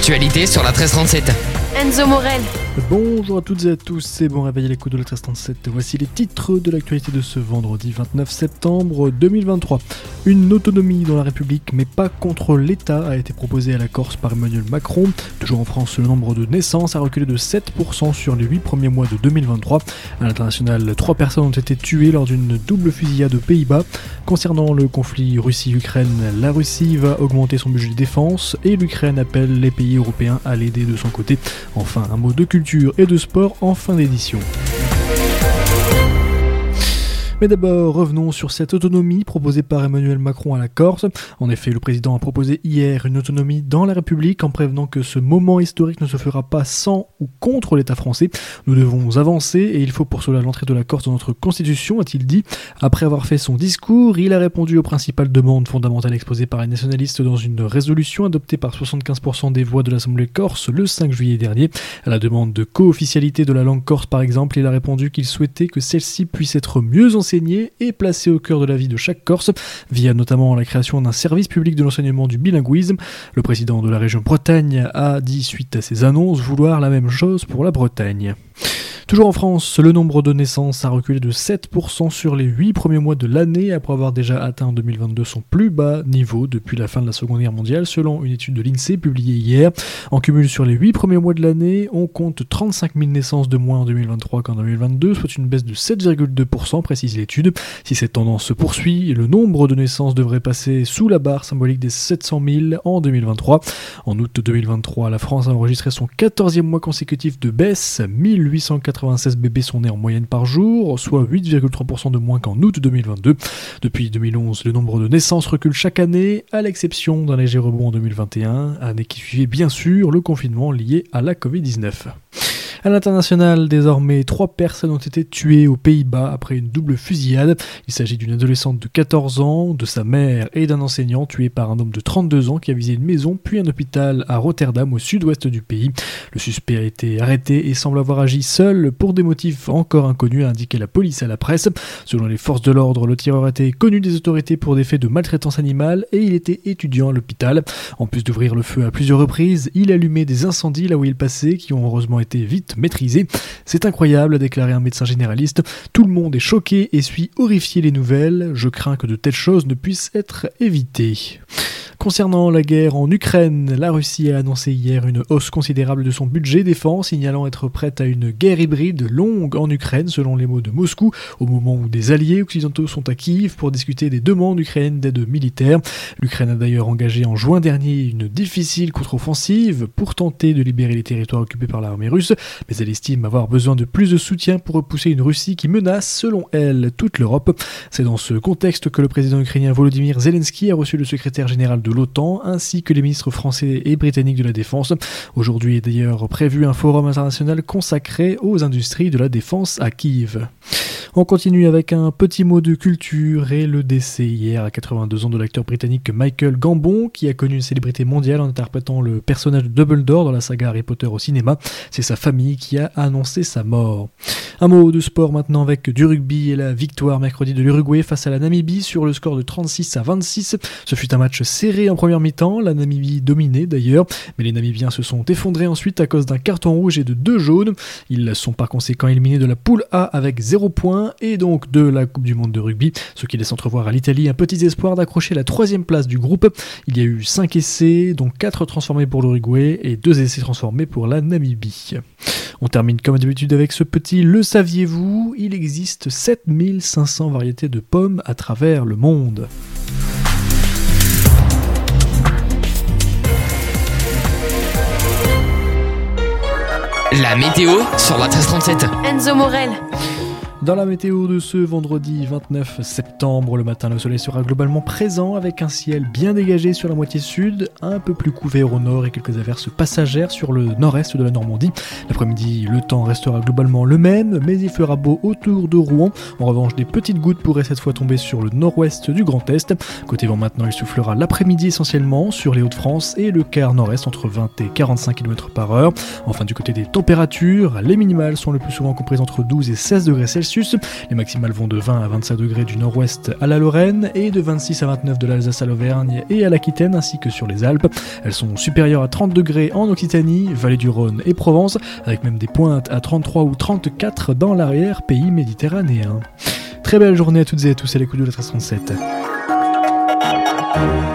l'actualité sur la 1337. Enzo Morel. Bonjour à toutes et à tous, c'est bon réveil à l'écoute de la 1337. Voici les titres de l'actualité de ce vendredi 29 septembre 2023. Une autonomie dans la République, mais pas contre l'État, a été proposée à la Corse par Emmanuel Macron. Toujours en France, le nombre de naissances a reculé de 7% sur les 8 premiers mois de 2023. À l'international, 3 personnes ont été tuées lors d'une double fusillade aux Pays-Bas. Concernant le conflit Russie-Ukraine, la Russie va augmenter son budget de défense et l'Ukraine appelle les pays européens à l'aider de son côté. Enfin, un mot de culture et de sport en fin d'édition. Mais d'abord, revenons sur cette autonomie proposée par Emmanuel Macron à la Corse. En effet, le président a proposé hier une autonomie dans la République en prévenant que ce moment historique ne se fera pas sans ou contre l'État français. Nous devons avancer et il faut pour cela l'entrée de la Corse dans notre constitution, a-t-il dit. Après avoir fait son discours, il a répondu aux principales demandes fondamentales exposées par les nationalistes dans une résolution adoptée par 75% des voix de l'Assemblée corse le 5 juillet dernier. À la demande de co-officialité de la langue corse par exemple, il a répondu qu'il souhaitait que celle-ci puisse être mieux enseignée et placé au cœur de la vie de chaque Corse, via notamment la création d'un service public de l'enseignement du bilinguisme. Le président de la région Bretagne a dit, suite à ces annonces, vouloir la même chose pour la Bretagne. Toujours en France, le nombre de naissances a reculé de 7% sur les 8 premiers mois de l'année, après avoir déjà atteint en 2022 son plus bas niveau depuis la fin de la Seconde Guerre mondiale, selon une étude de l'INSEE publiée hier. En cumul sur les 8 premiers mois de l'année, on compte 35 000 naissances de moins en 2023 qu'en 2022, soit une baisse de 7,2%, précise l'étude. Si cette tendance se poursuit, le nombre de naissances devrait passer sous la barre symbolique des 700 000 en 2023. En août 2023, la France a enregistré son 14e mois consécutif de baisse, 1896 bébés sont nés en moyenne par jour, soit 8,3% de moins qu'en août 2022. Depuis 2011, le nombre de naissances recule chaque année, à l'exception d'un léger rebond en 2021, année qui suivait bien sûr le confinement lié à la Covid-19. À l'international, désormais, 3 personnes ont été tuées aux Pays-Bas après une double fusillade. Il s'agit d'une adolescente de 14 ans, de sa mère et d'un enseignant tué par un homme de 32 ans qui a visé une maison puis un hôpital à Rotterdam au sud-ouest du pays. Le suspect a été arrêté et semble avoir agi seul pour des motifs encore inconnus, a indiqué la police à la presse. Selon les forces de l'ordre, le tireur était connu des autorités pour des faits de maltraitance animale et il était étudiant à l'hôpital. En plus d'ouvrir le feu à plusieurs reprises, il allumait des incendies là où il passait qui ont heureusement été vite maîtrisé. C'est incroyable, a déclaré un médecin généraliste. Tout le monde est choqué et suit horrifié les nouvelles. Je crains que de telles choses ne puissent être évitées. Concernant la guerre en Ukraine, la Russie a annoncé hier une hausse considérable de son budget défense, signalant être prête à une guerre hybride longue en Ukraine, selon les mots de Moscou, au moment où des alliés occidentaux sont à Kiev pour discuter des demandes ukrainiennes d'aide militaire. L'Ukraine a d'ailleurs engagé en juin dernier une difficile contre-offensive pour tenter de libérer les territoires occupés par l'armée russe, mais elle estime avoir besoin de plus de soutien pour repousser une Russie qui menace, selon elle, toute l'Europe. C'est dans ce contexte que le président ukrainien Volodymyr Zelensky a reçu le secrétaire général de l'OTAN, ainsi que les ministres français et britanniques de la défense. Aujourd'hui est d'ailleurs prévu un forum international consacré aux industries de la défense à Kiev. On continue avec un petit mot de culture et le décès hier à 82 ans de l'acteur britannique Michael Gambon, qui a connu une célébrité mondiale en interprétant le personnage de Dumbledore dans la saga Harry Potter au cinéma. C'est sa famille qui a annoncé sa mort. Un mot de sport maintenant avec du rugby et la victoire mercredi de l'Uruguay face à la Namibie sur le score de 36-26. Ce fut un match serré en première mi-temps, la Namibie dominait d'ailleurs, mais les Namibiens se sont effondrés ensuite à cause d'un carton rouge et de 2 jaunes. Ils sont par conséquent éliminés de la poule A avec 0 points et donc de la Coupe du Monde de rugby, ce qui laisse entrevoir à l'Italie un petit espoir d'accrocher la 3e place du groupe. Il y a eu 5 essais, dont 4 transformés pour l'Uruguay et 2 essais transformés pour la Namibie. On termine comme d'habitude avec ce petit « Le saviez-vous ?» Il existe 7500 variétés de pommes à travers le monde. La météo sur la 1337. Enzo Morel. Dans la météo de ce vendredi 29 septembre, le matin, le soleil sera globalement présent avec un ciel bien dégagé sur la moitié sud, un peu plus couvert au nord et quelques averses passagères sur le nord-est de la Normandie. L'après-midi, le temps restera globalement le même, mais il fera beau autour de Rouen. En revanche, des petites gouttes pourraient cette fois tomber sur le nord-ouest du Grand Est. Côté vent maintenant, il soufflera l'après-midi essentiellement sur les Hauts-de-France et le quart nord-est entre 20 et 45 km/h. Enfin, du côté des températures, les minimales sont le plus souvent comprises entre 12 et 16 degrés Celsius Celsius. Les maximales vont de 20 à 25 degrés du nord-ouest à la Lorraine et de 26 à 29 de l'Alsace à l'Auvergne et à l'Aquitaine ainsi que sur les Alpes. Elles sont supérieures à 30 degrés en Occitanie, vallée du Rhône et Provence, avec même des pointes à 33 ou 34 dans l'arrière-pays méditerranéen. Très belle journée à toutes et à tous à l'écoute de la 1337.